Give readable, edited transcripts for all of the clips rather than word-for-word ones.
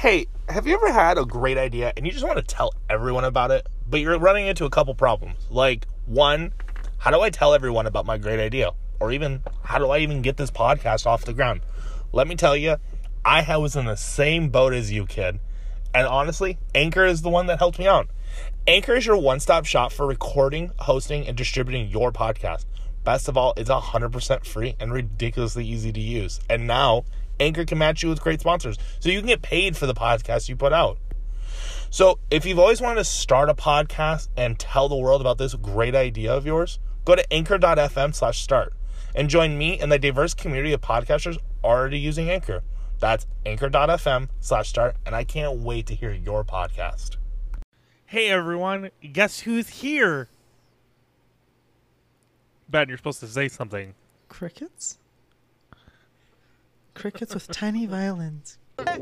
Hey, have you ever had a great idea and you just want to tell everyone about it, but you're running into a couple problems? Like, one, how do I tell everyone about my great idea? Or even, how do I even get this podcast off the ground? Let me tell you, I was in the same boat as you, kid. And honestly, Anchor is the one that helped me out. Anchor is your one-stop shop for recording, hosting, and distributing your podcast. Best of all, it's 100% free and ridiculously easy to use. And now, Anchor can match you with great sponsors, so you can get paid for the podcast you put out. So, if you've always wanted to start a podcast and tell the world about this great idea of yours, go to anchor.fm/start and join me and the diverse community of podcasters already using Anchor. That's anchor.fm/start, and I can't wait to hear your podcast. Hey everyone, guess who's here? Ben, you're supposed to say something. Crickets? Crickets with tiny violins. Hello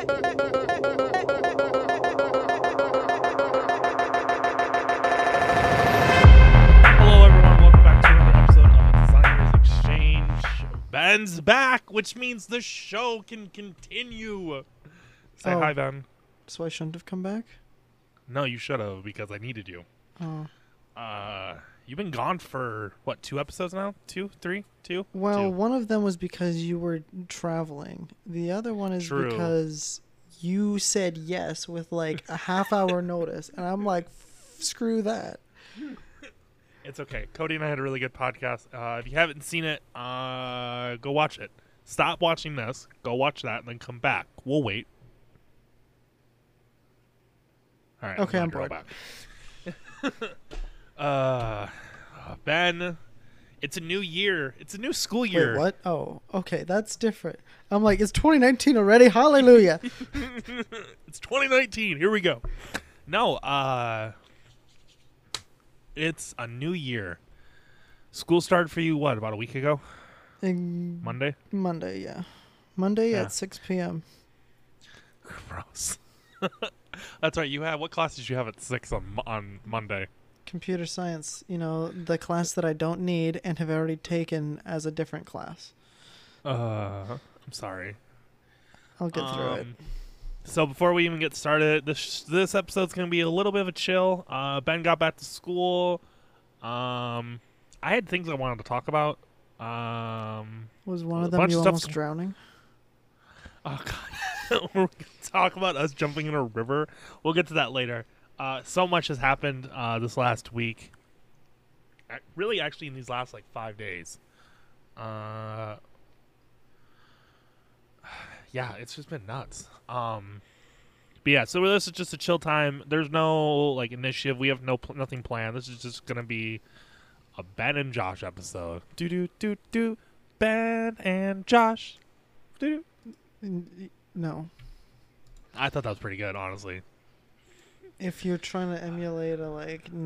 everyone, welcome back to another episode of Designers Exchange. Ben's back, which means the show can continue. Say hi, Ben. So I shouldn't have come back? No, you should have, because I needed you. Oh. You've been gone for, what, 2 episodes now? 2? 3? 2? Well, 2. one of them was because you were traveling. The other one is True. because you said yes with like a half-hour notice. And I'm like, screw that. It's okay. Cody and I had a really good podcast. If you haven't seen it, go watch it. Stop watching this. Go watch that, and then come back. We'll wait. All right. Okay, I'm glad bored. you're all back. Ben, it's a new year. It's a new school year. Wait, what? Oh, okay, that's different. I'm like, it's 2019 already? Hallelujah. It's 2019. Here we go. No, it's a new year. School started for you, what, about a week ago? Monday? Monday, yeah. Monday Yeah. at 6 p.m. Gross. That's right. You have, what class did you have at 6 on Monday? Computer science, the class that I don't need and have already taken as a different class. I'm sorry. I'll get through it. So before we even get started, this episode's going to be a little bit of a chill. Ben got back to school. I had things I wanted to talk about. Was one a of them bunch you of almost stuff's- drowning? Oh, God. We're going to talk about us jumping in a river. We'll get to that later. So much has happened this last week. Really, actually, in these last, 5 days. Yeah, it's just been nuts. But yeah, so this is just a chill time. There's no, initiative. We have nothing planned. This is just going to be a Ben and Josh episode. Do-do-do-do. Ben and Josh. Do-do. No. I thought that was pretty good, honestly. If you're trying to emulate a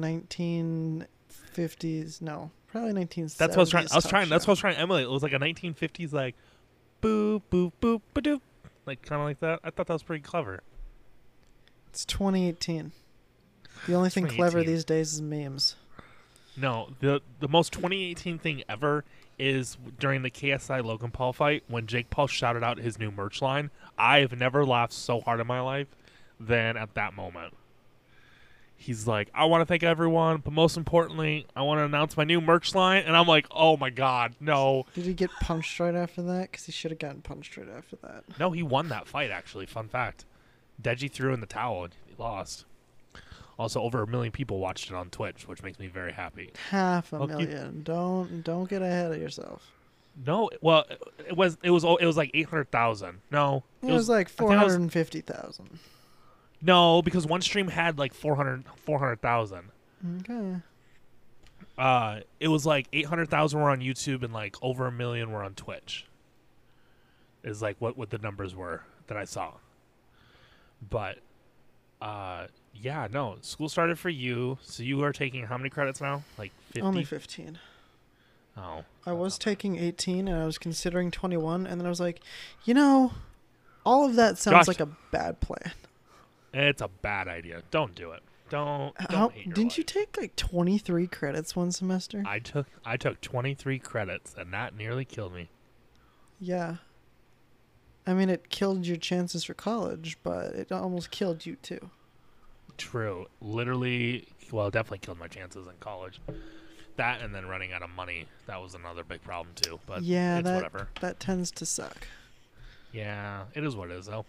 1950s, no, probably 1970s. That's what I was trying. That's what I talk was trying to emulate. It was like a 1950s, boop boop boop ba-doop, kind of like that. I thought that was pretty clever. show. It's 2018. The only thing clever 2018. these days is memes. No, the most 2018 thing ever is during the KSI Logan Paul fight when Jake Paul shouted out his new merch line. I've never laughed so hard in my life than at that moment. He's like, I want to thank everyone, but most importantly, I want to announce my new merch line. And I'm like, oh my God, no. Did he get punched right after that? Because he should have gotten punched right after that. No, he won that fight, actually. Fun fact. Deji threw in the towel and he lost. Also, over 1 million people watched it on Twitch, which makes me very happy. 500,000. Don't get ahead of yourself. No, well, it was like 800,000. No, It was like I think it was- 450,000. No, because one stream had like 400,000. Okay. It was like 800,000 were on YouTube and like over 1 million were on Twitch. Is like what the numbers were that I saw. But yeah, no, school started for you. So you are taking how many credits now? Like 50? Only 15. Oh. I was taking 18 and I was considering 21, and then I was like, all of that sounds Josh. like a bad plan. It's a bad idea. Don't do it. Don't hate your Didn't you life. take like 23 credits one semester? I took 23 credits and that nearly killed me. Yeah. I mean, it killed your chances for college, but it almost killed you too. True. Literally, well, definitely killed my chances in college. That and then running out of money. That was another big problem too. But Yeah, it's that whatever. that tends to suck. Yeah, it is what it is though.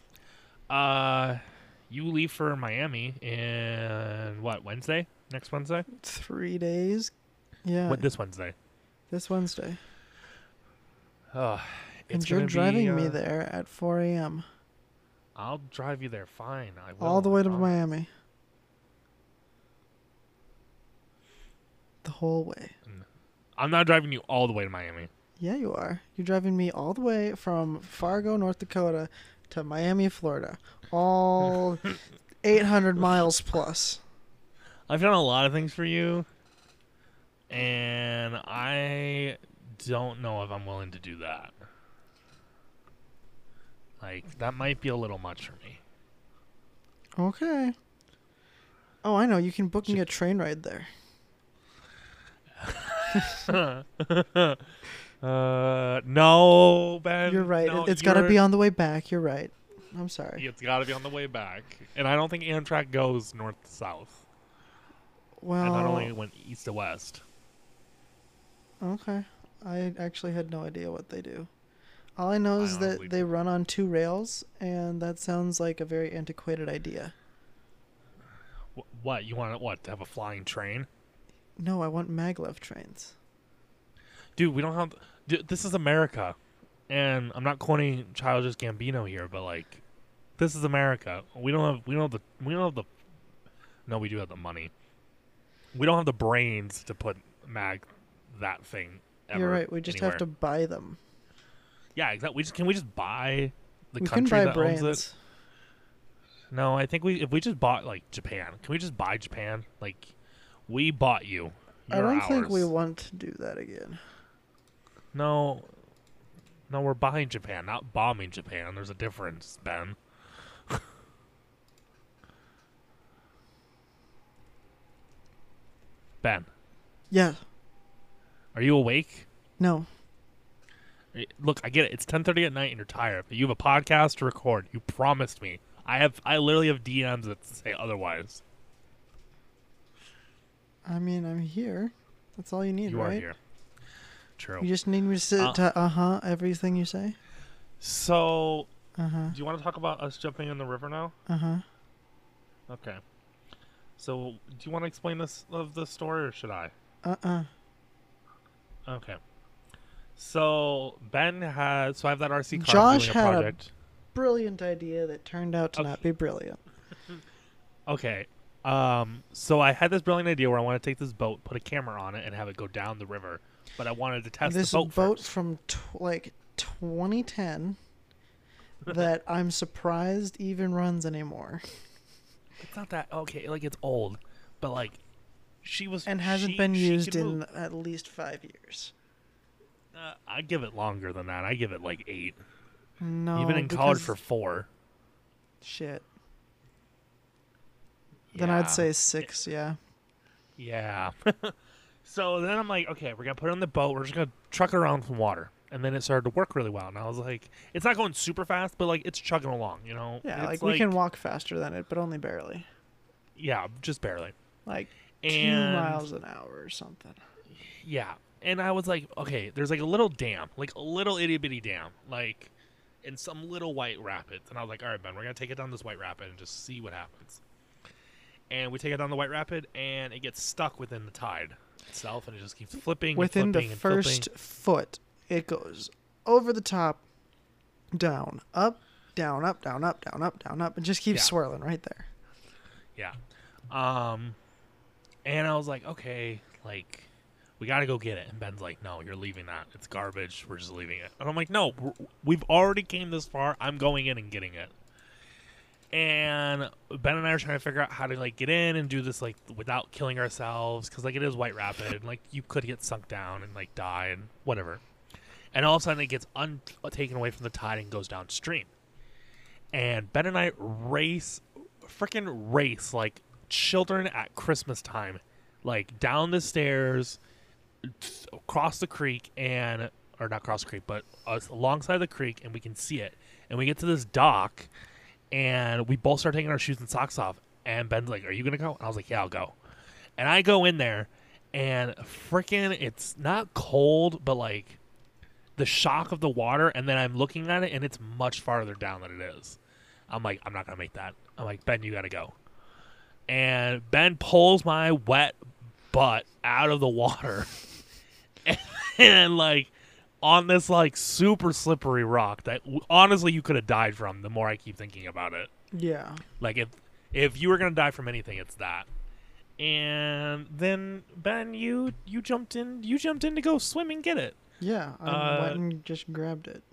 You leave for Miami in what, Wednesday? Next Wednesday? 3 days. Yeah, What, this Wednesday? this Wednesday. Oh, And you're driving me there at 4 a.m. I'll drive you there. Fine. I will. all the way to I'll- Miami. The whole way. I'm not driving you all the way to Miami. Yeah, you are. You're driving me all the way from Fargo, North Dakota to Miami, Florida. All 800 miles plus. I've done a lot of things for you, and I don't know if I'm willing to do that. Like, that might be a little much for me. Okay. Oh, I know. You can book me a train ride there. No, Ben. You're right. No, It's got to be on the way back. You're right. I'm sorry. It's got to be on the way back, and I don't think Amtrak goes north to south. Well, I thought only it went east to west. okay. I actually had no idea what they do. All I know is honestly that they run on 2 rails, and that sounds like a very antiquated idea. What you want? What, to have a flying train? No, I want maglev trains. Dude, we don't have. Dude, this is America, and I'm not quoting Childish Gambino here, but like, this is America. We don't have the. No, we do have the money. We don't have the brains to put that thing. Ever You're right. We just anywhere. have to buy them. Yeah, exactly. Can we just buy the We can country buy that owns brains. it? No, I think if we just bought like Japan, can we just buy Japan? Like, we bought you. I You're don't think we ours. want to do that again. No, we're buying Japan, not bombing Japan. There's a difference, Ben. Ben, Yeah. are you awake? No. Look, I get it. It's 10:30 at night and you're tired, but you have a podcast to record. You promised me. I literally have DMs that say otherwise. I mean, I'm here. That's all you need, You right? are here. True. You just need me to sit to everything you say. So, Uh-huh. do you want to talk about us jumping in the river now? Uh-huh. Okay. So, do you want to explain this of the story, or should I? Uh-uh. Okay. So Ben has. So I have that RC car. Josh doing had a- project. Brilliant idea that turned out to not be brilliant. Okay. So I had this brilliant idea where I want to take this boat, put a camera on it, and have it go down the river. But I wanted to test This the boat first. from like 2010 that I'm surprised even runs anymore It's not that okay. Like, it's old, but like she was and hasn't been used in at least 5 years. I give it longer than that. I give it like 8. No, Even in college because- for 4. shit. Then I'd say 6. Yeah. Yeah. So then I'm like, okay, we're going to put it on the boat. We're just going to truck it around some water. And then it started to work really well. And I was like, it's not going super fast, but like it's chugging along, you know? Yeah, It's like we can walk faster than it, but only barely. Yeah, just barely. Like 2 And miles an hour or something. yeah. And I was like, okay, there's like a little dam, like a little itty bitty dam, like in some little white rapids. And I was like, all right, Ben, we're going to take it down this white rapid and just see what happens. And we take it down the white rapid, and it gets stuck within the tide itself, and it just keeps flipping Within and the flipping and first flipping. foot, it goes over the top, down, up, down, up, down, up, down, up, down, up, and just keeps Yeah. swirling right there. Yeah. And I was like, okay, like, we got to go get it. And Ben's like, no, you're leaving that. It's garbage. We're just leaving it. And I'm like, no, we've already came this far. I'm going in and getting it. And Ben and I are trying to figure out how to, like, get in and do this, like, without killing ourselves. Because, like, it is White Rapid. And, like, you could get sunk down and, like, die and whatever. And all of a sudden, it gets taken away from the tide and goes downstream. And Ben and I freaking race, like children at Christmas time, like down the stairs, across the creek, or not across the creek, but alongside the creek, and we can see it. And we get to this dock, and we both start taking our shoes and socks off. And Ben's like, "Are you gonna go?" And I was like, "Yeah, I'll go." And I go in there, and freaking, it's not cold, but like the shock of the water. And then I'm looking at it, and it's much farther down than it is. I'm like, I'm not gonna make that. I'm like, Ben, you gotta go. And Ben pulls my wet butt out of the water, and like on this like super slippery rock that honestly you could have died from. The more I keep thinking about it, Yeah. like if you were gonna die from anything, it's that. And then Ben, you jumped in to go swim and get it. Yeah. I went and just grabbed it.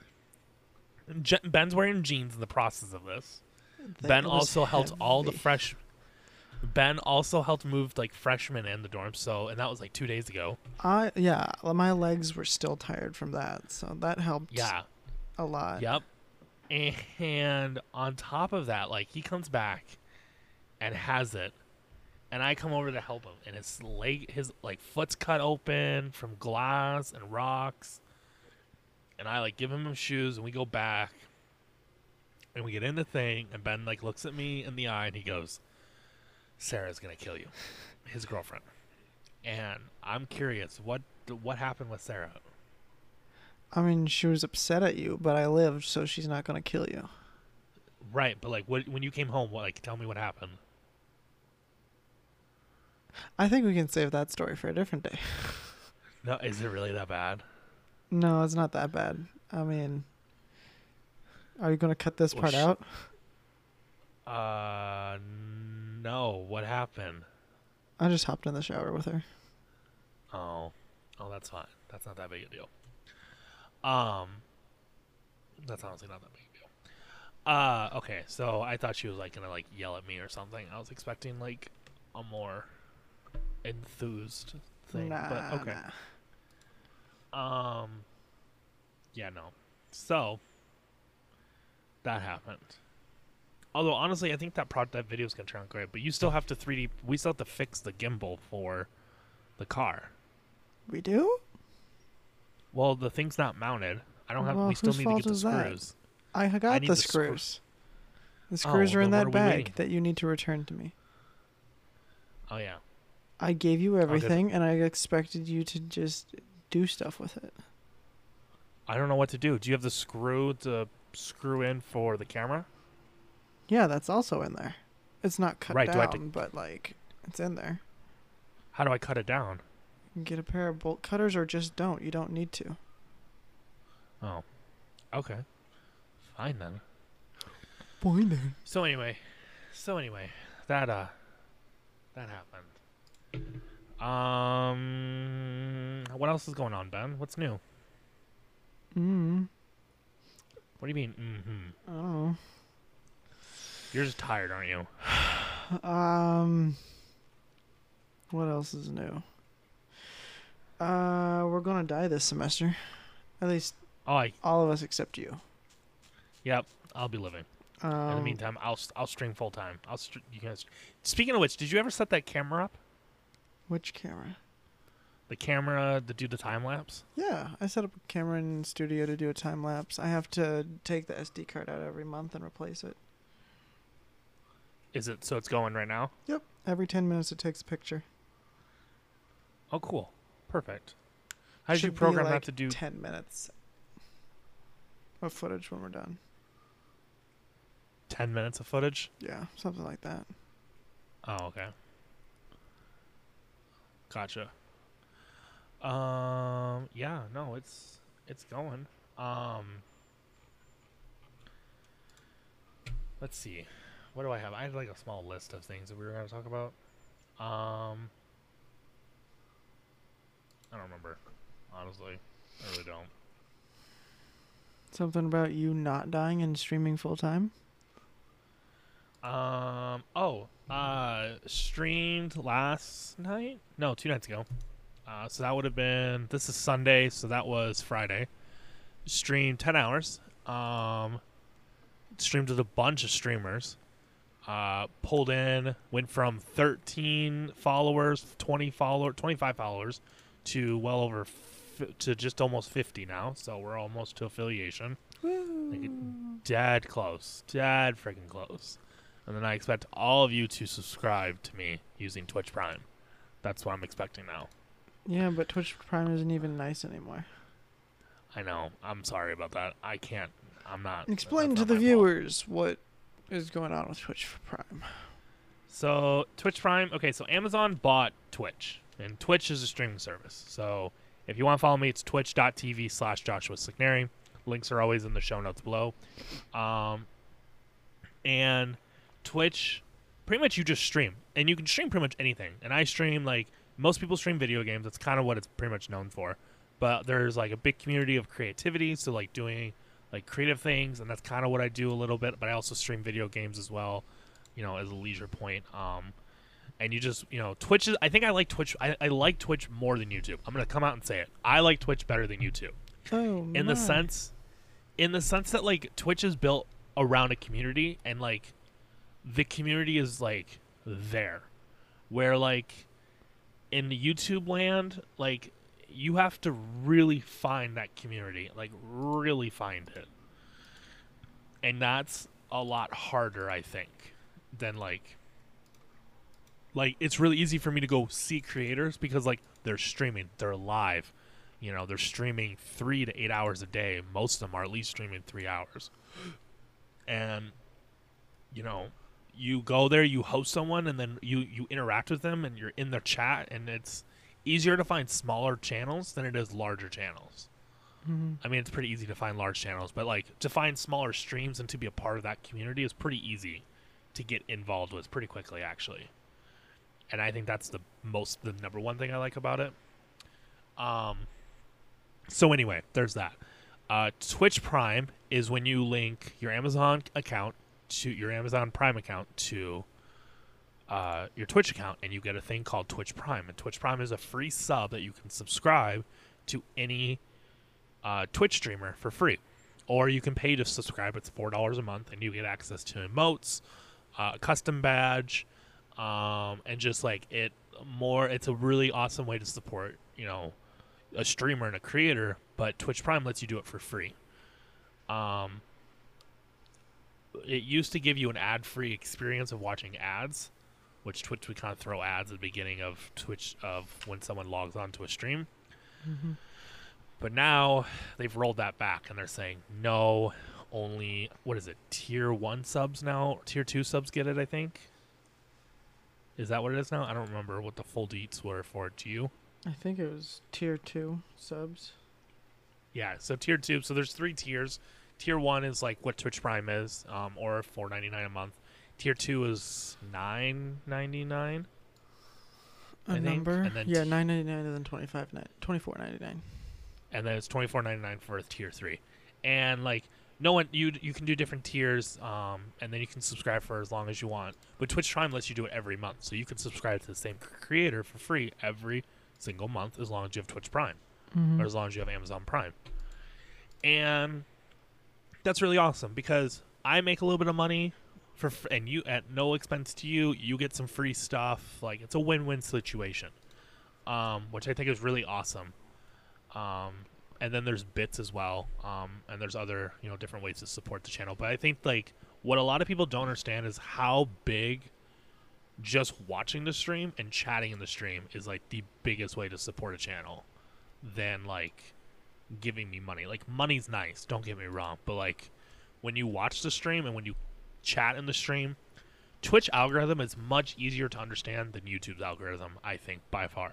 Ben's wearing jeans in the process of this. That Ben was also helped all the heavy. Ben also helped move like freshmen in the dorm. So, and that was like 2 days ago. Yeah, my legs were still tired from that, so that helped Yeah. a lot. Yep. And on top of that, like he comes back and has it, and I come over to help him, and his like foot's cut open from glass and rocks, and I like give him shoes, and we go back, and we get in the thing, and Ben like looks at me in the eye, and he goes, "Sarah's gonna kill you," his girlfriend, and I'm curious what happened with Sarah. I mean, she was upset at you, but I lived, so she's not gonna kill you. Right, but like when you came home, tell me what happened. I think we can save that story for a different day. No, is it really that bad? No, it's not that bad. I mean, are you gonna cut this Well, part out? No. What happened? I just hopped in the shower with her. Oh, that's fine. That's not that big a deal. That's honestly not that big a deal. Okay, so I thought she was like gonna like yell at me or something. I was expecting like a more enthused thing, Nah, but okay. nah. Yeah, no. So that happened. Although honestly, I think that video is gonna turn out great, but you still have to 3D. We still have to fix the gimbal for the car. We do? Well, the thing's not mounted. I don't have. Well, We still whose need to fault get the is that? screws. I got need the the screw- screws. The screws are in then that what are we bag waiting? that you need to return to me. Oh yeah. I gave you good. everything, and I expected you to just do stuff with it. I don't know what to do. Do you have the screw to screw in for the camera? Yeah, that's also in there. It's not cut Right, do I have down, but like it's in there. How do I cut it down? You can get a pair of bolt cutters, or just don't. You don't need to. Oh. Okay. Fine then. Fine then. So anyway, that happened. What else is going on, Ben? What's new? What do you mean? I don't know. You're just tired, aren't you? What else is new? We're gonna die this semester. At least Oh, all of us except you. yep. I'll be living. In the meantime, I'll stream full time. You guys. Speaking of which, did you ever set that camera up? Which camera? The camera to do the time lapse? Yeah, I set up a camera in studio to do a time lapse. I have to take the SD card out every month and replace it. Is it so it's going right now? Yep. Every 10 minutes it takes a picture. Oh, cool. Perfect. How did you Should be program like that to do? 10 minutes of footage when we're done. 10 minutes of footage? Yeah, something like that. Oh, okay. Gotcha. Yeah, no, it's going. Let's see. What do I have? I had like a small list of things that we were going to talk about. I don't remember. Honestly, I really don't. Something about you not dying and streaming full time? Streamed last night? No, 2 nights ago. So that would have been, this is Sunday, so that was Friday. Streamed 10 hours. Streamed with a bunch of streamers. Pulled in, went from 13 followers, 25 followers, to well over, to just almost 50 now. So we're almost to affiliation. Woo. dead close, dead freaking close. And then I expect all of you to subscribe to me using Twitch Prime. That's what I'm expecting now. Yeah, but Twitch Prime isn't even nice anymore. I know. I'm sorry about that. I can't. I'm not. Explain that's to not the my fault. viewers what is going on with Twitch Prime. So Twitch Prime. Okay, so Amazon bought Twitch, and Twitch is a streaming service. So if you want to follow me, it's twitch.tv/Joshua Signeri. Links are always in the show notes below. And Twitch, pretty much you just stream, and you can stream pretty much anything. And I stream, like, most people stream video games. That's kind of what it's pretty much known for. But there's like a big community of creativity, so like doing like creative things, and that's kind of what I do a little bit. But I also stream video games as well, you know, as a leisure point. And you just, you know, Twitch is. I think I like Twitch. I like Twitch more than YouTube. I'm gonna come out and say it. I like Twitch better than YouTube. Oh, In the sense that like Twitch is built around a community, and like the community is like there, where like in YouTube land, like you have to really find that community, like really find it, and that's a lot harder, I think, than like it's really easy for me to go see creators because like they're streaming, they're live. You know, they're streaming 3 to 8 hours a day. Most of them are at least streaming 3 hours. And, you know, you go there, you host someone, and then you interact with them, and you're in their chat, and it's easier to find smaller channels than it is larger channels. Mm-hmm. I mean, it's pretty easy to find large channels, but, like, to find smaller streams and to be a part of that community is pretty easy to get involved with pretty quickly, actually. And I think that's the number one thing I like about it. So anyway, there's that. Twitch Prime is when you link your Amazon account to your Amazon Prime account to your Twitch account, and you get a thing called Twitch Prime. And Twitch Prime is a free sub that you can subscribe to any Twitch streamer for free. Or you can pay to subscribe. It's $4 a month, and you get access to emotes, a custom badge, and just like it's a really awesome way to support, you know, a streamer and a creator, but Twitch Prime lets you do it for free. It used to give you an ad-free experience of watching ads, which Twitch would kind of throw ads at the beginning of Twitch of when someone logs on to a stream. Mm-hmm. But now they've rolled that back, and they're saying no, only, what is it, tier 1 subs now? Tier 2 subs get it, I think. Is that what it is now? I don't remember what the full deets were for it. Do you? I think it was tier 2 subs. Yeah, so tier 2. So there's 3 tiers. Tier 1 is like what Twitch Prime is, or $4.99 a month. Tier 2 is $9.99. A number? And then yeah, $9.99 and then $24.99. And then it's $24.99 for tier 3. And like no one, you can do different tiers, and then you can subscribe for as long as you want. But Twitch Prime lets you do it every month, so you can subscribe to the same creator for free every single month as long as you have Twitch Prime, Mm-hmm. or as long as you have Amazon Prime. And that's really awesome because I make a little bit of money and you, at no expense to you, you get some free stuff. Like, it's a win-win situation, which I think is really awesome. And then there's bits as well, and there's other, you know, different ways to support the channel. But I think like what a lot of people don't understand is how big just watching the stream and chatting in the stream is like the biggest way to support a channel than like giving me money. Like, money's nice, don't get me wrong, but like when you watch the stream and when you chat in the stream, Twitch algorithm is much easier to understand than YouTube's algorithm, I think, by far.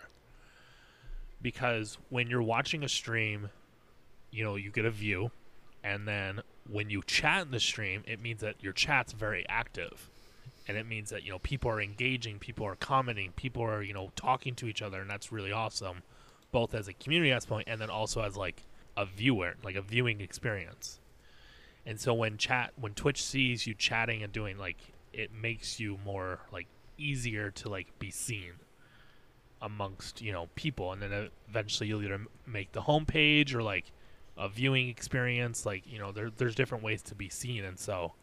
Because when you're watching a stream, you know, you get a view, and then when you chat in the stream, it means that your chat's very active. And it means that, you know, people are engaging, people are commenting, people are, you know, talking to each other, and that's really awesome, both as a community aspect and then also as like a viewer, like a viewing experience. And so when Twitch sees you chatting and doing, like, it makes you more like easier to like be seen amongst, you know, people, and then eventually you'll either make the homepage or like a viewing experience. Like, you know, there's different ways to be seen. And so,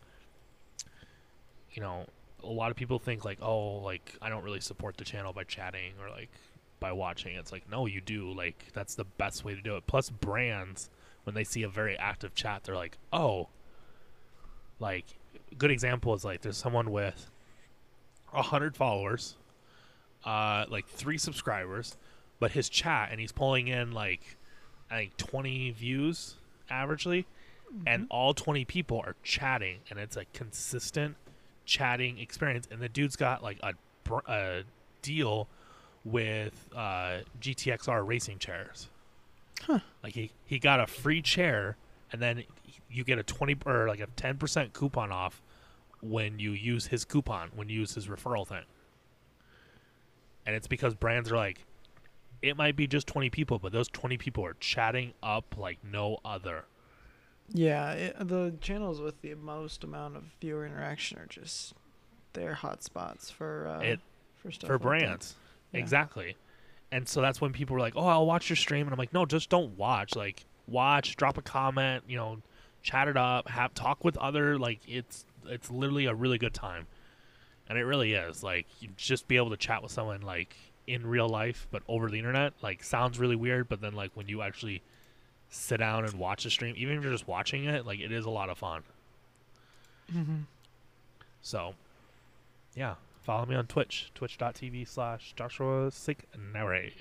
you know, a lot of people think like, oh, like I don't really support the channel by chatting or like by watching. It's like, no, you do. Like, that's the best way to do it. Plus, brands, when they see a very active chat, they're like, oh, Like, a good example is like there's someone with 100 followers, like 3 subscribers, but his chat, and he's pulling in like I think 20 views averagely, and all 20 people are chatting, and it's a consistent chatting experience. And the dude's got like a deal with GTXR racing chairs. Huh. Like he got a free chair, and then you get a 20 or like a 10% coupon off when you use his coupon, when you use his referral thing. And it's because brands are like, it might be just 20 people, but those 20 people are chatting up like no other. Yeah, the channels with the most amount of viewer interaction are just their hotspots for stuff For like brands. that. Yeah. Exactly. And so that's when people were like, oh, I'll watch your stream. And I'm like, no, just don't watch. Like, watch, drop a comment, chat it up, talk with other, like, it's literally a really good time. And it really is. Like, you just be able to chat with someone, like, in real life, but over the internet, like, sounds really weird. But then, like, when you actually sit down and watch the stream, even if you're just watching it, like, it is a lot of fun. Mm-hmm. So, yeah. Follow me on Twitch, twitch.tv/Joshua Signare.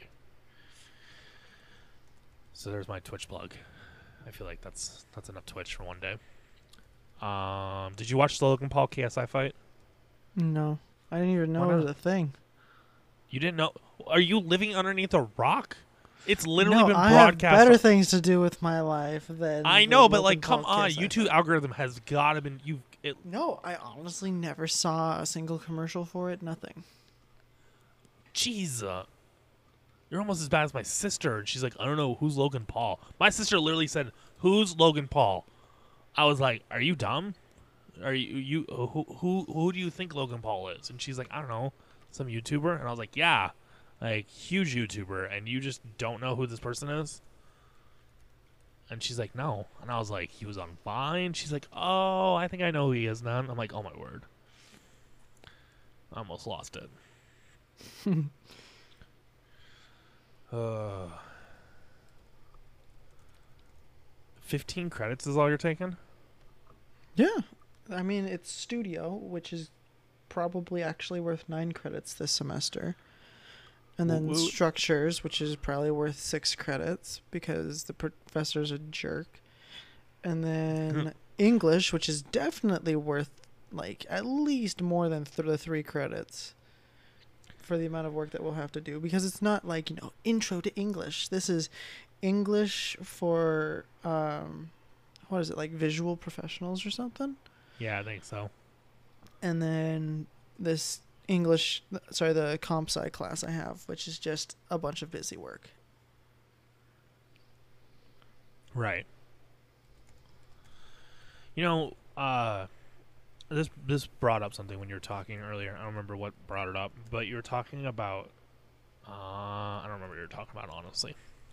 So there's my Twitch plug. I feel like that's enough Twitch for one day. Did you watch the Logan Paul KSI fight? No, I didn't even know Why it was not? a thing. You didn't know? Are you living underneath a rock? It's literally No, been I have broadcast. better things to do with my life than. I the know, but Logan like, come Paul on, KSI YouTube fight. algorithm has gotta been No, I honestly never saw a single commercial for it. Nothing. Jeez, you're almost as bad as my sister. And she's like, I don't know who's Logan Paul. My sister literally said, "Who's Logan Paul?" I was like, "Are you dumb? Are you who do you think Logan Paul is?" And she's like, "I don't know, some YouTuber." And I was like, "Yeah, like huge YouTuber, and you just don't know who this person is?" And she's like, "No." And I was like, "He was on Vine." She's like, "Oh, I think I know who he is now." And I'm like, "Oh my word." I almost lost it. 15 credits is all you're taking? Yeah, I mean it's studio, which is probably actually worth 9 credits this semester, and then Woot woot. structures, which is probably worth 6 credits because the professor's a jerk, and then English, which is definitely worth like at least more than the 3 credits for the amount of work that we'll have to do, because it's not like intro to English. This is English for what is it, like visual professionals or something? Yeah, I think so. And then this the comp sci class I have, which is just a bunch of busy work. Right. This brought up something when you were talking earlier. I don't remember what brought it up, but you were talking about I don't remember what you were talking about, honestly.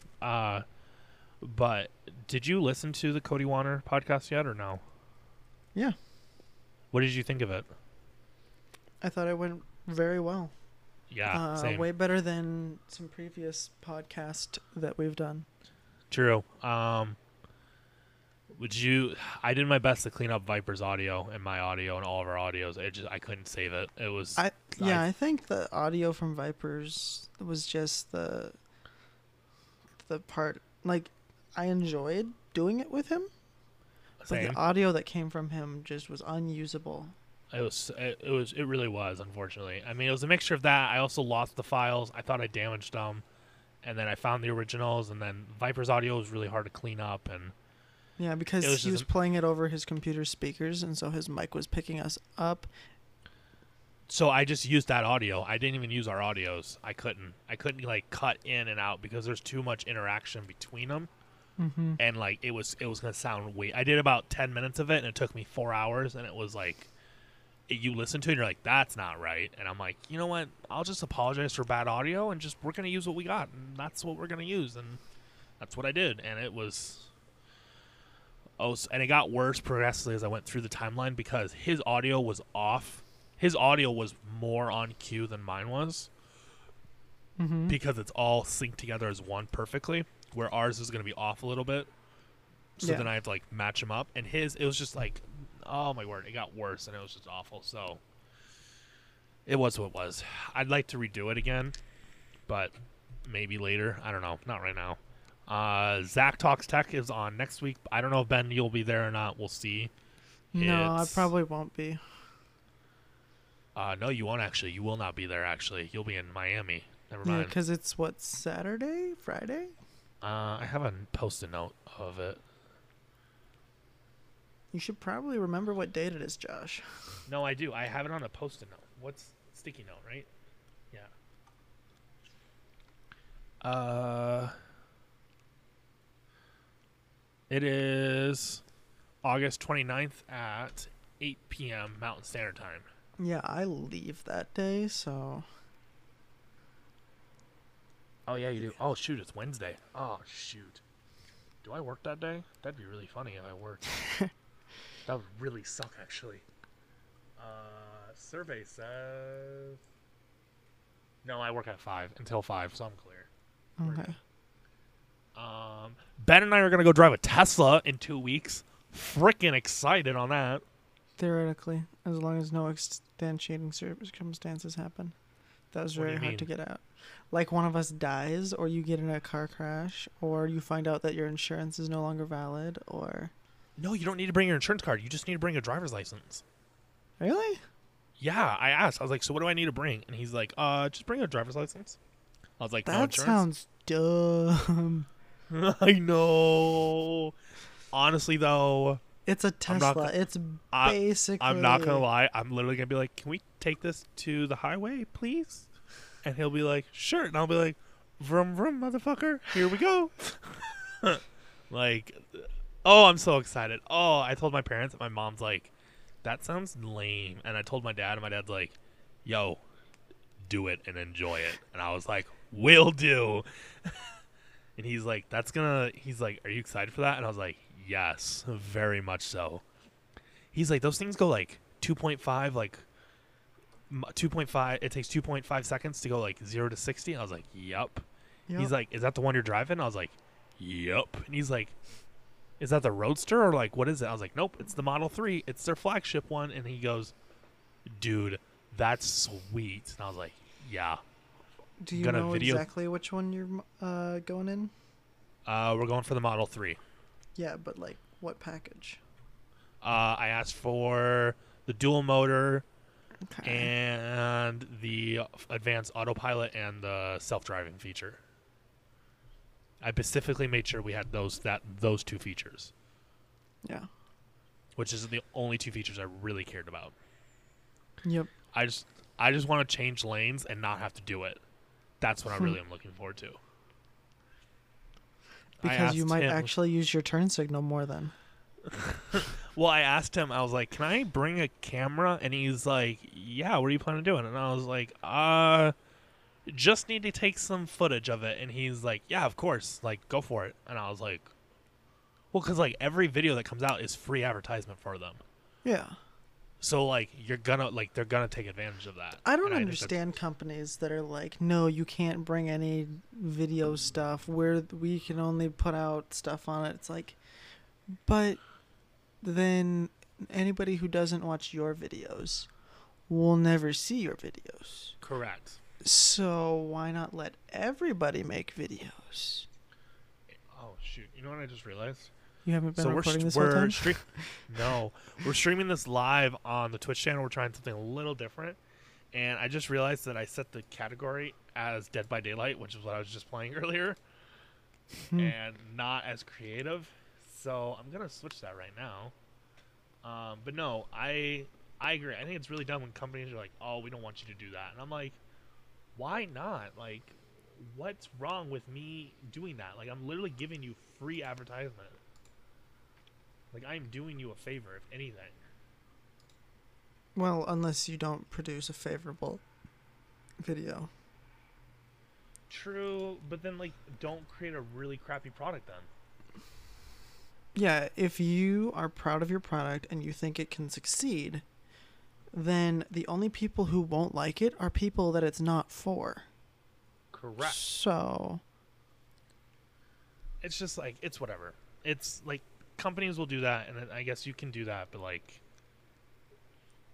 But did you listen to the Cody Warner podcast yet, or no? Yeah, What did you think of it? I thought it went very well. Yeah, same. Way better than some previous podcast that we've done. True. I did my best to clean up Viper's audio and my audio and all of our audios. I couldn't save it. It was I think the audio from Vipers was just the part, like, I enjoyed doing it with him, but same. the audio that came from him just was unusable. It really was, unfortunately. I mean, it was a mixture of that. I also lost the files. I thought I damaged them, and then I found the originals, and then Viper's audio was really hard to clean up, and Yeah, because It was he just was playing it over his computer speakers, and so his mic was picking us up. so I just used that audio. I didn't even use our audios. I couldn't like cut in and out because there's too much interaction between them. Mm-hmm. And like it was gonna sound weird. I did about 10 minutes of it, and it took me 4 hours, and it was like you listen to it and you're like, that's not right. And I'm like, you know what, I'll just apologize for bad audio, and just we're gonna use what we got, and that's what we're gonna use. And that's what I did. And it was and it got worse progressively as I went through the timeline, because his audio was off. His audio was more on cue than mine was, Mm-hmm. because it's all synced together as one perfectly, where ours is going to be off a little bit. So Yeah. then I have to like match them up. And it was just like oh my word, it got worse, and it was just awful. So it was what it was. I'd like to redo it again, but maybe later. I don't know. Not right now. Zach Talks Tech is on next week. I don't know if Ben you'll be there or not. We'll see. No, I probably won't be. No, you won't actually. You will not be there actually. You'll be in Miami. Never Yeah, mind. because it's what, Saturday, Friday. I have a post-it note of it. You should probably remember what date it is, Josh. No, I do. I have it on a post-it note. What's sticky note, right? Yeah. It is August 29th at 8 p.m. Mountain Standard Time. Yeah, I leave that day, so Oh, yeah, you do. Oh, shoot, it's Wednesday. Oh, shoot. Do I work that day? That'd be really funny if I worked. That would really suck, actually. Survey says... No, I work at 5, until 5, so I'm clear. We're okay. good. Ben and I are going to go drive a Tesla in 2 weeks. Freaking excited on that. Theoretically, as long as no extenuating circumstances happen. That was What do very you hard to mean? get out. Like one of us dies, or you get in a car crash, or you find out that your insurance is no longer valid, or... No, you don't need to bring your insurance card. You just need to bring a driver's license. Really? Yeah, I asked. I was like, so what do I need to bring? And he's like, just bring a driver's license. I was like, no That insurance? sounds dumb. I know. Honestly, though, It's a I'm not Tesla. gonna- It's I- basically... I'm not going to lie. I'm literally going to be like, can we take this to the highway, please? And he'll be like, sure. And I'll be like, vroom, vroom, motherfucker. Here we go. Like, oh, I'm so excited. Oh, I told my parents, and my mom's like, that sounds lame. And I told my dad, and my dad's like, yo, do it and enjoy it. And I was like, will do. And he's like, he's like, are you excited for that? And I was like, yes, very much so. He's like, those things go like 2.5, like 2.5. It takes 2.5 seconds to go like 0 to 60. And I was like, yup. Yep. He's like, is that the one you're driving? I was like, yup. And he's like, is that the Roadster or like, what is it? I was like, nope, it's the Model 3. It's their flagship one. And he goes, dude, that's sweet. And I was like, yeah. Do you gonna know video- exactly which one you're going in? We're going for the Model 3. Yeah, but like what package? I asked for the dual motor Okay. and the advanced autopilot and the self-driving feature. I specifically made sure we had those two features, Yeah. which is the only two features I really cared about. Yep. I just want to change lanes and not have to do it. That's what I really am looking forward to. I Because you asked might him- actually use your turn signal more then. Well, I asked him, I was like, can I bring a camera? And he's like, yeah, what are you planning on doing? And I was like, just need to take some footage of it. And he's like, yeah, of course. Like, go for it. And I was like, well, because, like, every video that comes out is free advertisement for them. Yeah. So, like, they're going to take advantage of that. I don't And just- understand companies that are like, no, you can't bring any video stuff. We can only put out stuff on it. It's like, but then anybody who doesn't watch your videos will never see your videos. Correct. So why not let everybody make videos? Oh, shoot. You know what I just realized? You haven't been So recording this whole time? We're streaming this live on the Twitch channel. We're trying something a little different, and I just realized that I set the category as Dead by Daylight, which is what I was just playing earlier, and not as creative. So I'm gonna switch that right now. But no, I agree. I think it's really dumb when companies are like, "Oh, we don't want you to do that," and I'm like, "Why not? Like, what's wrong with me doing that? Like, I'm literally giving you free advertisement." Like, I'm doing you a favor, if anything. Well, unless you don't produce a favorable video. True, but then, like, don't create a really crappy product then. Yeah, if you are proud of your product and you think it can succeed, then the only people who won't like it are people that it's not for. Correct. So, It's just, like, it's whatever. It's, like, companies will do that, and I guess you can do that, but, like,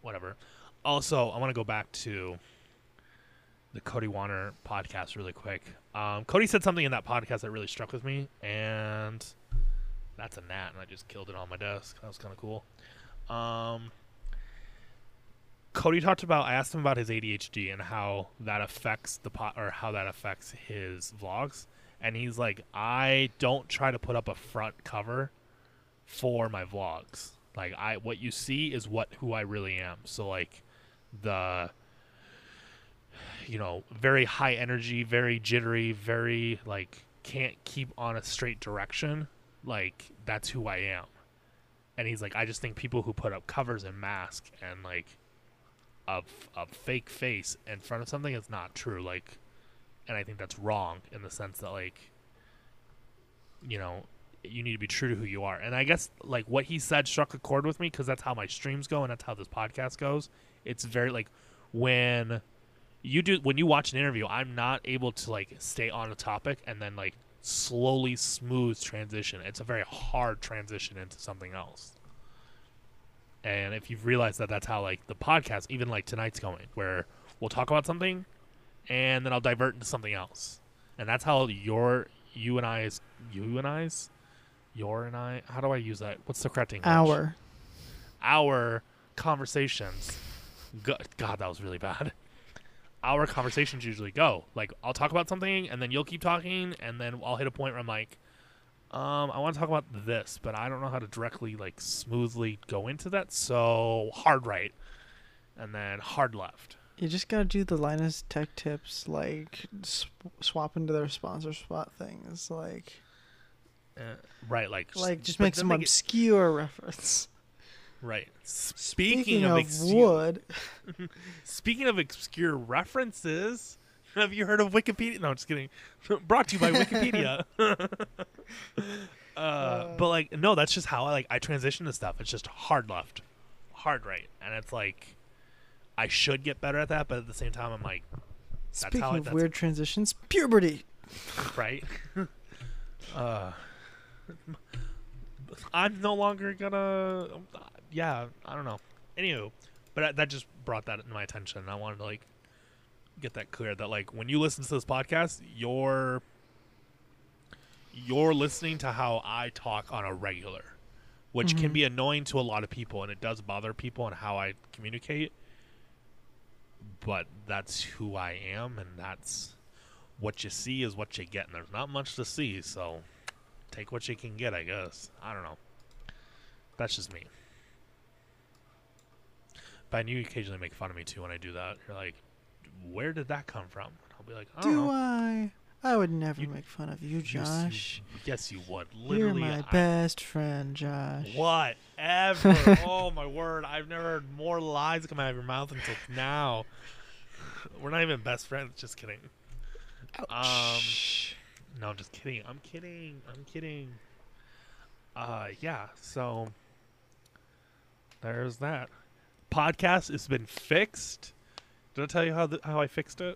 whatever. Also, I want to go back to the Cody Warner podcast really quick. Cody said something in that podcast that really struck with me, and that's a gnat, and I just killed it on my desk. That was kind of cool. Cody talked about, I asked him about his ADHD and how that affects how that affects his vlogs. And he's like, I don't try to put up a front cover for my vlogs. Like, what you see is who I really am. So like the, very high energy, very jittery, very like can't keep on a straight direction. Like, that's who I am. And he's like, I just think people who put up covers and masks and like a fake face in front of something is not true. Like, and I think that's wrong in the sense that like, you need to be true to who you are. And I guess like what he said struck a chord with me because that's how my streams go and that's how this podcast goes. It's very like when you watch an interview, I'm not able to like stay on a topic and then like slowly smooth transition. It's a very hard transition into something else. And if you've realized that that's how like the podcast, even like tonight's going, where we'll talk about something and then I'll divert into something else. And that's how how do I use that? What's the correct English? Our conversations. God, that was really bad. Our conversations usually go. Like, I'll talk about something, and then you'll keep talking, and then I'll hit a point where I'm like, I want to talk about this, but I don't know how to directly, like, smoothly go into that, so hard right, and then hard left. You just gotta do the Linus Tech Tips, like, swap into their sponsor spot things, like... right, like just make some obscure reference. Right. Speaking of wood. Speaking of obscure references, have you heard of Wikipedia? No, just kidding. Brought to you by Wikipedia. But like, no, that's just how I transition to stuff. It's just hard left, hard right, and it's like I should get better at that, but at the same time, I'm like, speaking of weird transitions, puberty. Right. I'm no longer gonna. Yeah, I don't know. Anywho, but that just brought that into my attention. And I wanted to like get that clear that like when you listen to this podcast, you're listening to how I talk on a regular, which can be annoying to a lot of people, and it does bother people and how I communicate. But that's who I am, and that's what you see is what you get, and there's not much to see, so take what you can get, I guess. I don't know. That's just me. But I knew you occasionally make fun of me too when I do that. You're like, where did that come from? And I'll be like, I don't know. I would never make fun of you, Josh. Yes, you would. Literally, you're my best friend, Josh. Whatever. Oh, my word. I've never heard more lies come out of your mouth until now. We're not even best friends. Just kidding. Ouch. No, I'm just kidding. I'm kidding. Yeah, so there's that. Podcast has been fixed. Did I tell you how I fixed it?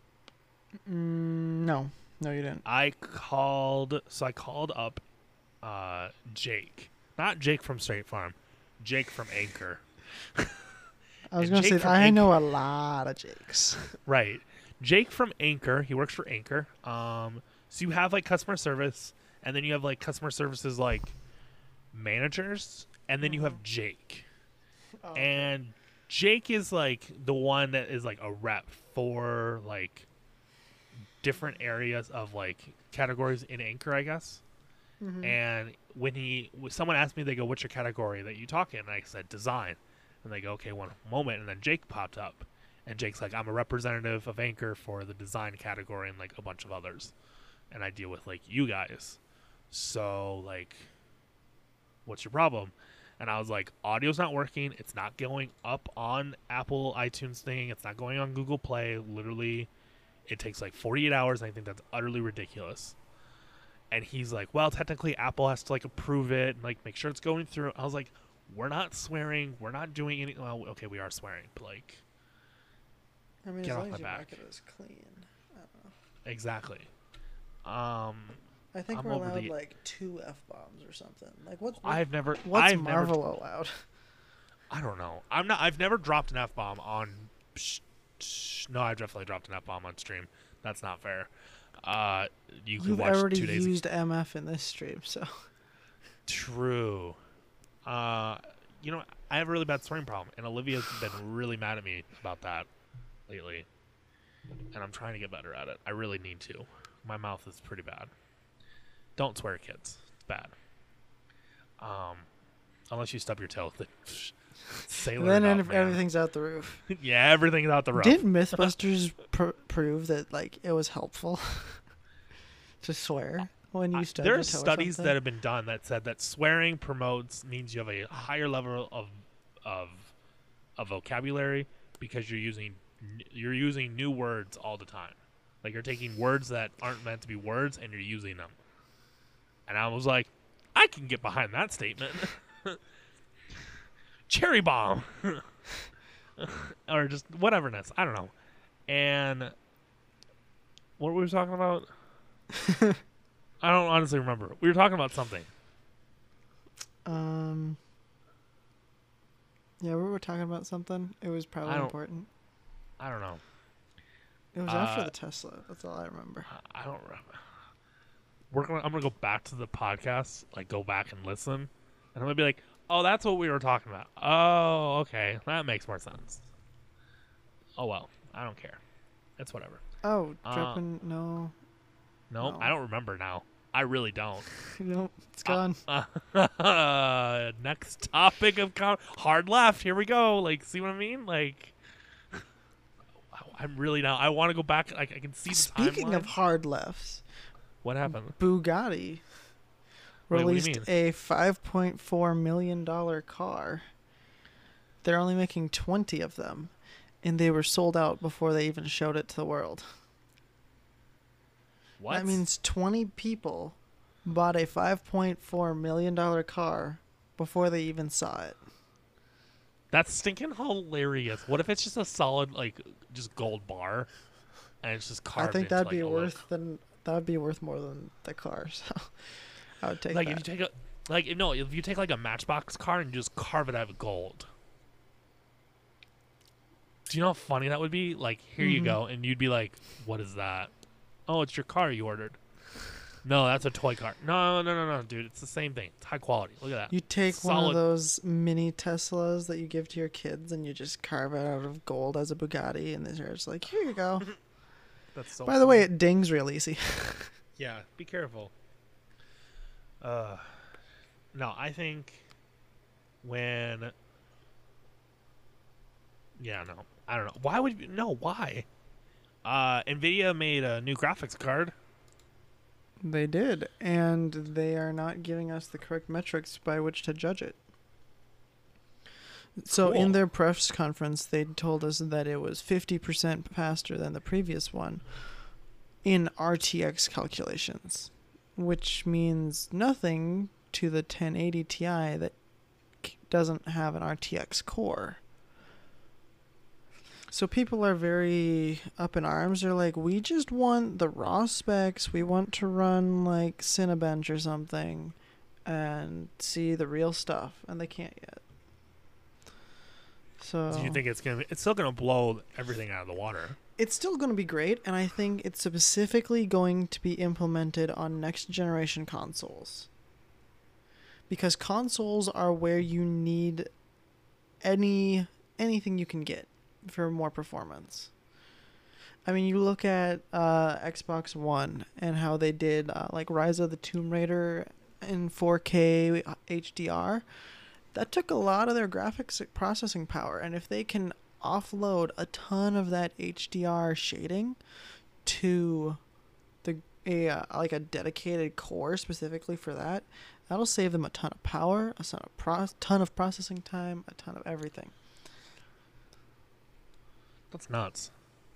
No, you didn't. I called up Jake. Not Jake from State Farm. Jake from Anchor. I was going to say, I know a lot of Jakes. Right. Jake from Anchor. He works for Anchor. So you have like customer service, and then you have like customer services like managers, and then you have Jake. Oh, and Jake is like the one that is like a rep for like different areas of like categories in Anchor, I guess. And when someone asked me, they go, "What's your category that you talk in?" And I said, "Design." And they go, "Okay, one moment." And then Jake popped up, and Jake's like, "I'm a representative of Anchor for the design category and like a bunch of others, and I deal with like you guys. So like, what's your problem?" And I was like, audio's not working. It's not going up on Apple iTunes thing. It's not going on Google Play. Literally, it takes like 48 hours, and I think that's utterly ridiculous. And he's like, well, technically Apple has to like approve it and like make sure it's going through. I was like, we're not swearing. We're not doing anything. Well, okay, we are swearing, but like, I mean, get as off long my as your back. market is clean. I don't know. Exactly. I think I'm we're over allowed the- like 2 F-bombs or something. Like what's I've Marvel never allowed? I don't know. I've never dropped an F-bomb on. No, I definitely dropped an F-bomb on stream. That's not fair. You could You've watch already 2 days. used MF in this stream, so True. You know, I have a really bad swearing problem, and Olivia's been really mad at me about that lately. And I'm trying to get better at it. I really need to. My mouth is pretty bad. Don't swear, kids. It's bad. Unless you stub your toe. Sailor. then it up, man. everything's out the roof. Yeah, everything's out the roof. Didn't MythBusters prove that like it was helpful to swear when you stub there your are toe or studies something? that have been done that said that swearing means you have a higher level of vocabulary because you're using new words all the time. Like you're taking words that aren't meant to be words and you're using them. And I was like, I can get behind that statement. Cherry bomb. Or just whateverness. I don't know. And what were we talking about? I don't honestly remember. We were talking about something. Yeah, we were talking about something. It was probably important. I don't know. It was after the Tesla. That's all I remember. I don't remember. I'm gonna go back to the podcast, like go back and listen, and I'm gonna be like, "Oh, that's what we were talking about." Oh, okay, that makes more sense. Oh well, I don't care. It's whatever. Oh, dropping no. No, No. I don't remember now. I really don't. No, it's gone. Next topic of hard left. Here we go. Like, see what I mean? Like, I'm really now. I want to go back. Like, I can see the Speaking timeline. of hard lefts, What happened? Bugatti Wait, what do you released mean? a $5.4 million car. They're only making 20 of them, and they were sold out before they even showed it to the world. What? That means 20 people bought a $5.4 million car before they even saw it. That's stinking hilarious. What if it's just a solid, like, just gold bar, and it's just carved I think into, that'd like, be a that would be worth more than the car. So I would take like that. if you take if you take like a Matchbox car and just carve it out of gold. Do you know how funny that would be? Like, here you go, and you'd be like, "What is that?" Oh, it's your car you ordered. No, that's a toy car. No, dude, it's the same thing. It's high quality. Look at that. You take one Solid. of those mini Teslas that you give to your kids, and you just carve it out of gold as a Bugatti, and they're just like, "Here you go." That's so. By the way, it dings real easy. Yeah, be careful. No, I think when. Yeah, no, I don't know. Why would you? No, why? Nvidia made a new graphics card. They did, and they are not giving us the correct metrics by which to judge it. So Cool. in their press conference, they told us that it was 50% faster than the previous one in RTX calculations, which means nothing to the 1080 Ti that doesn't have an RTX core. So people are very up in arms. They're like, we just want the raw specs. We want to run like Cinebench or something and see the real stuff. And they can't yet. So Do you think it's still gonna blow everything out of the water? it's still going to be great. And I think it's specifically going to be implemented on next generation consoles. Because consoles are where you need anything you can get for more performance. I mean, you look at Xbox One and how they did like Rise of the Tomb Raider in 4K HDR. That took a lot of their graphics processing power, and if they can offload a ton of that HDR shading to like a dedicated core specifically for that, that'll save them a ton of power, a ton of processing time, a ton of everything. That's nuts.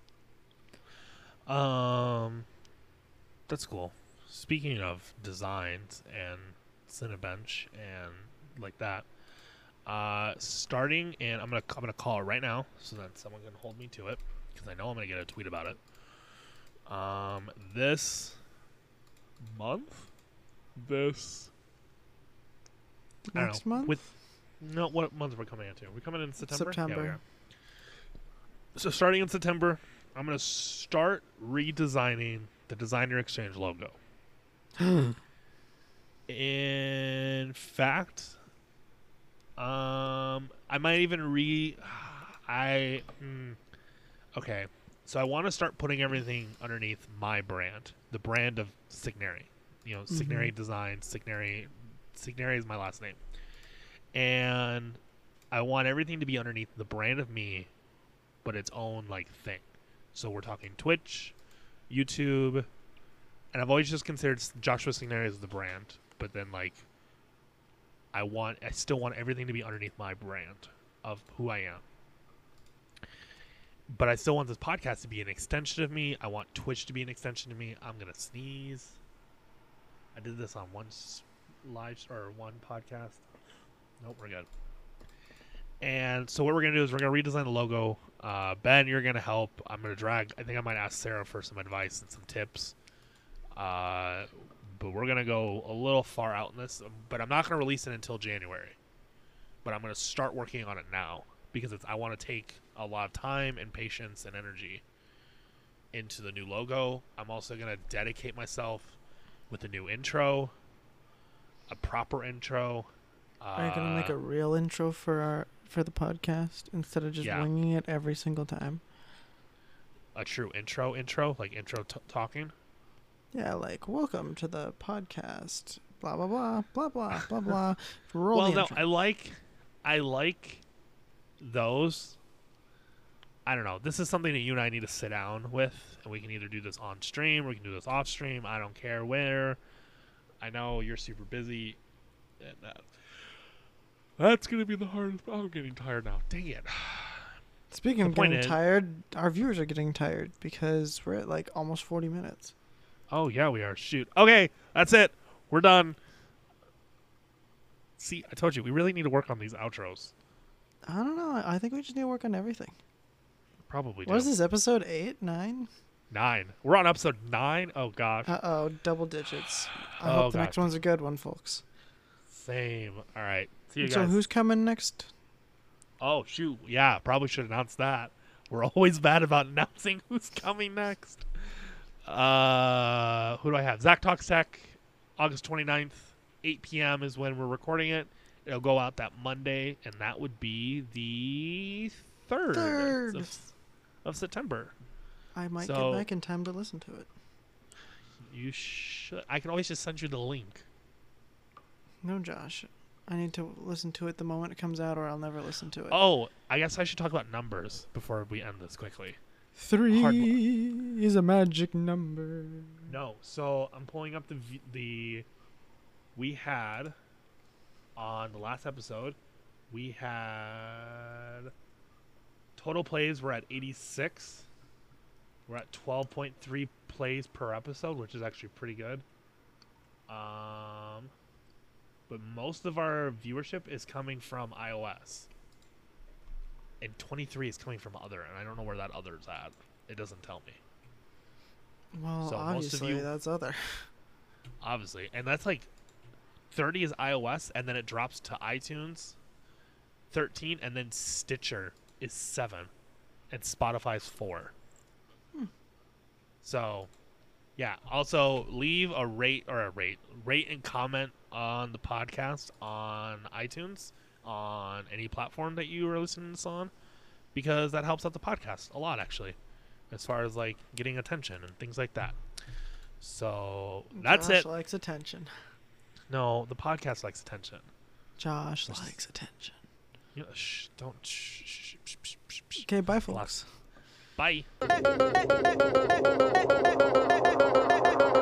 That's cool. Speaking of designs and Cinebench and like that, starting, and I'm gonna call it right now so that someone can hold me to it because I know I'm gonna get a tweet about it. This month, I don't Next know, month? No, what month are we coming into? Are we coming in September? September. Yeah, we are. So starting in September, I'm going to start redesigning the Designer Exchange logo. In fact, I might even okay. So I want to start putting everything underneath my brand, the brand of Signary. You know, Signary Design, Signary is my last name. And I want everything to be underneath the brand of me, but its own like thing. So we're talking Twitch, YouTube, and I've always just considered Joshua Signary as the brand, but then like I still want everything to be underneath my brand of who I am. But I still want this podcast to be an extension of me. I want Twitch to be an extension of me. I'm gonna sneeze. I did this on one podcast. Nope, we're good. And so what we're gonna do is we're gonna redesign the logo. Ben, you're gonna help. I'm gonna drag. I think I might ask Sarah for some advice and some tips. But we're gonna go a little far out in this. But I'm not gonna release it until January. But I'm gonna start working on it now because I want to take a lot of time and patience and energy into the new logo. I'm also gonna dedicate myself with a new intro, a proper intro. Are you gonna make a real intro for the podcast instead of just winging it every single time? A true intro, like intro talking. Yeah, like welcome to the podcast. Blah blah blah blah blah blah blah. Roll well, the no, intro. I like those. I don't know. This is something that you and I need to sit down with, and we can either do this on stream or we can do this off stream. I don't care where. I know you're super busy, and that's gonna be the hardest. I'm getting tired now. Dang it. Speaking of getting tired, our viewers are getting tired because we're at like almost 40 minutes. Oh yeah, we are. Shoot. Okay, that's it. We're done. See, I told you we really need to work on these outros. I don't know. I think we just need to work on everything. Probably. What is this, episode 8, 9? 9. We're on episode 9. Oh gosh. Uh-oh, double digits. I hope the next one's a good one, folks. Same. All right. See you guys. So who's coming next? Oh shoot. Yeah, probably should announce that. We're always bad about announcing who's coming next. Who do I have? Zach Talks Tech, August 29th, 8 p.m. is when we're recording it. It'll go out that Monday, and that would be the 3rd. Of September. I might get back in time to listen to it. You should. I can always just send you the link. No, Josh. I need to listen to it the moment it comes out, or I'll never listen to it. Oh, I guess I should talk about numbers before we end this quickly. 3 is a magic number. No, so I'm pulling up the we had on the last episode. We had total plays. We're at 86. We're at 12.3 plays per episode, which is actually pretty good. But most of our viewership is coming from iOS. And 23 is coming from other, and I don't know where that other's at. It doesn't tell me. Well, so obviously, that's other. Obviously. And that's like 30 is iOS, and then it drops to iTunes, 13, and then Stitcher is 7, and Spotify's 4. So, yeah. Also, leave a rate and comment on the podcast on iTunes, on any platform that you are listening to this on, because that helps out the podcast a lot, actually, as far as like getting attention and things like that. So that's Josh it. likes attention. No, the podcast likes attention. Josh likes attention. You know, don't. Shh. Okay, bye, folks. Bye.